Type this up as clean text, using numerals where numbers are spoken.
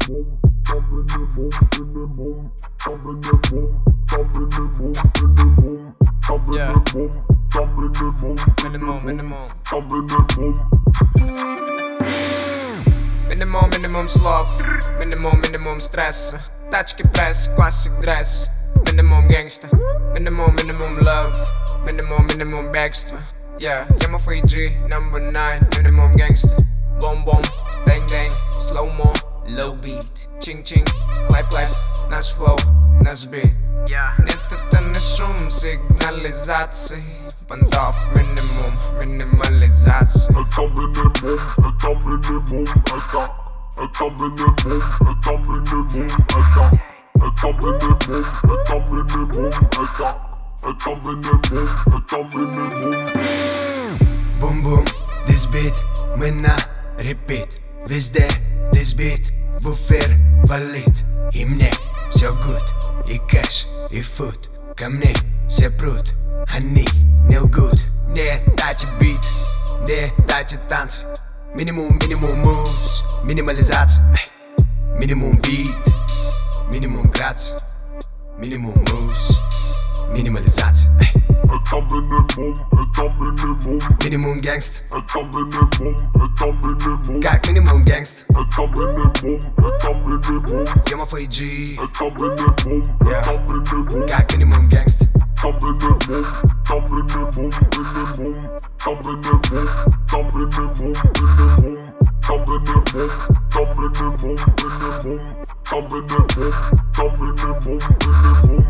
Yeah. Minimum. Minimum slov. Minimum stress. Tachki press, classic dress. Minimum gangster. Minimum love. Minimum backster. Yeah, Yama 3G, number 9. Minimum gangster. Bom, bang, slow mo, low beat. Ching, clap, nasz flow, nasz beat. Нет, это не шум сигнализации. Понтов минимализации. Это минимум, это минимум. Это минимум, это минимум. Это минимум. Бум-бум, this beat, мына, repeat. Везде, this beat, в эфир валит. И мне все good, и кэш, и фуд. Ко мне все прут, они не лгут. Мне дайте бит, мне дайте танцы. Минимум moves, минимализация. Минимум бит, минимум грация. Минимум moves, минимализация. Это минимум. Минимум гангст. Это минимум. Как минимум гангст. Это минимум. Yama 3G. Это минимум. Как минимум гангст. Это минимум. Minimum.